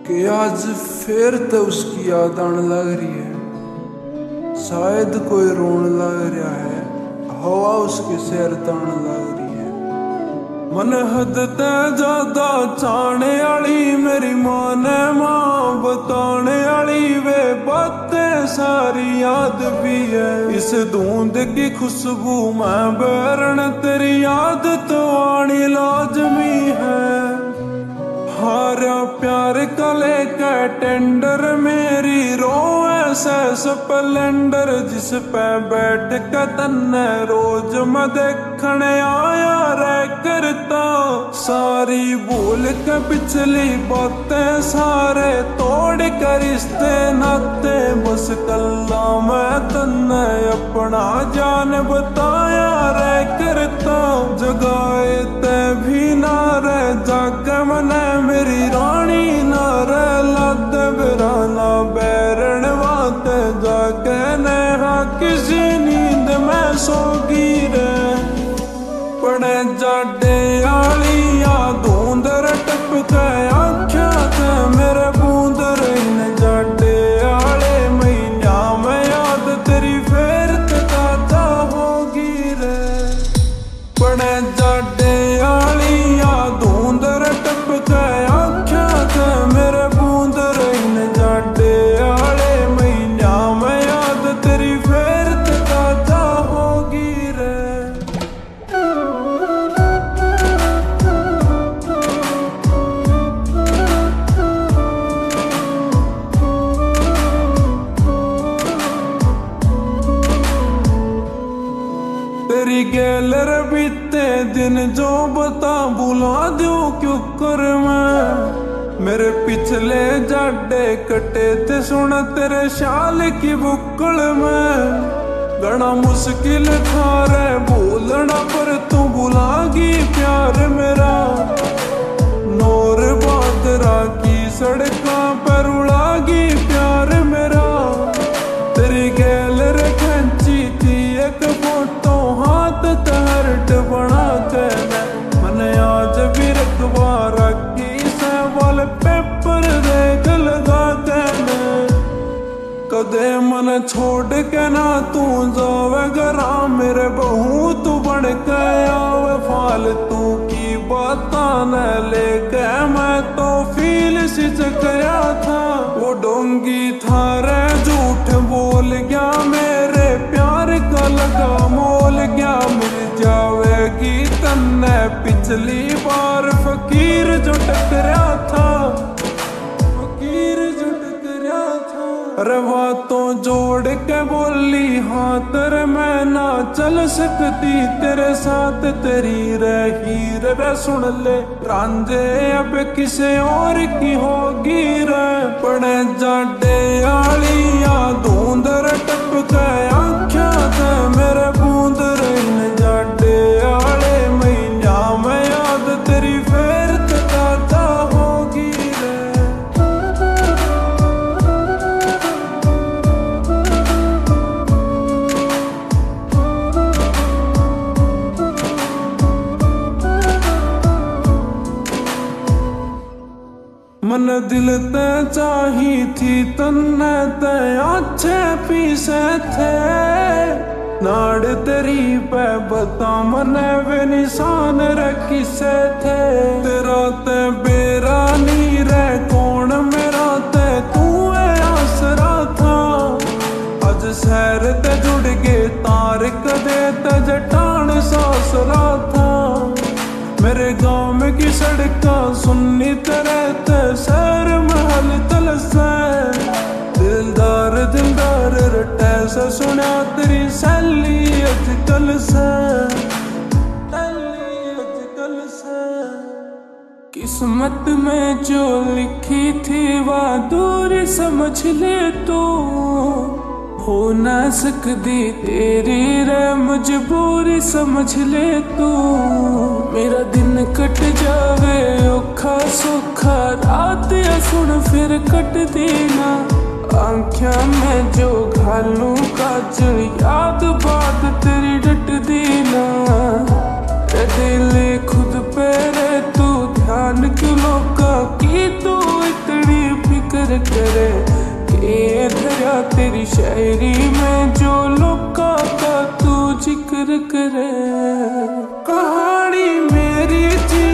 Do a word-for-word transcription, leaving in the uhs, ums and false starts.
कि आज फिर तो उसकी याद आने लग रही है। शायद कोई रोने लग रहा है, हवा उसके सिर तान लग रही है। मन हद ते ज्यादा चाहने वाली मेरी मां ने मां बताने वाली वे बातें सारी याद भी है। इस धुंध की खुशबू में बैरण तेरी याद तो आनी लाजमी है। हारा प्यार का लेके टेंडर मेरी रोए से स्प्लेंडर जिस पे बैठ के तन्ने रोज मैं देखने आया रह करता। सारी भूल के पिछली बातें सारे तोड़ के रिश्ते नाते बस कल्ला मैं तन्ने अपना जान बताया रह करता। जगाए ते भी ना रह जाके मने मेरी रानी ना रह लाद बिराना बैरण बात जाके नेहा किसी नींद में सोगी रे। पड़े जाडे आली या धूंधर टपके आख्या थे मेरे बूंदर इन जाडे आले महीना में याद तेरी फेर ताजा होगी रे। पड़े जाडे आली या धूंधर टपके आख्या थे मेरे बूंदर इन जाडे आले महीना में याद तेरी फेर ताजा होगी रे। तेरी गैलर बीते दिन जो बता बुला दो क्यों कर मैं। मेरे पिछले जाडे कटे थे सुन तेरे शाल की बुक्कड़ में। गणा मुश्किल था रे भूलना पर तू बुलागी प्यार मेरा। नूर बादरा की सड़कों पर उड़ागी प्यार मेरा। तेरी गैलर खींची थी एक फोटो हाथ तहरट बना के मैंने आज भी रखवा रखी से वाल पेपर देख लगा के। कदे मन छोड़ के ना तू जावे घरा मेरे बहू तू बन के आवे। फालतू की बाता न लेके मैं तो फील सी चकरा था। वो डोंगी था रे झूठ बोल गया मेरे प्यार का लगा मोल गया। मिल जावेगी तन्ने पिछली बार फकीर जो टकरा था फकीर जो टकरा था। अरे बातों जोड़ के बोली हाँ तेरे मैं ना चल सकती तेरे साथ तेरी रही रे। सुन ले रांझे अब किसे और की होगी रे। पड़े जाडे आली या धूंधर टपके आख्या थे मेरे बूंदर इन जाडे आले महीना में याद तेरी फेर ताजा होगी रे। मन दिल ते चाही थी तन्ने ते अच्छे पीसे थे। नाड़ तेरी पे बता मने वे निशान रखी से थे। तेरा ते बेरा नी रे कौन मेरा ते तू आसरा था। आज शहर ते जुड़ गए तार कदे ते जटान सासरा था। मेरे गांव में की सड़का सुन्नी तरह ते शहर महल तल से। दिलदार दिलदार रटे से सुना तेरी सैली अजकल से अजकल से। किस्मत में जो लिखी थी वह दूर समझ ले तू। हो ना सकती तेरी रे मजबूरी समझ ले तू। मेरा दिन कट जावे औखा सौखा रात या सुन फिर कट देना। आँखिया में जो घालू काजल याद बात तेरी डट देना। दिल खुद पे रे तू ध्यान क्यों लोका की तू इतनी जिक्र करे। ये दरिया तेरी शायरी में जो लोका का तू जिक्र करे। कहानी मेरी जी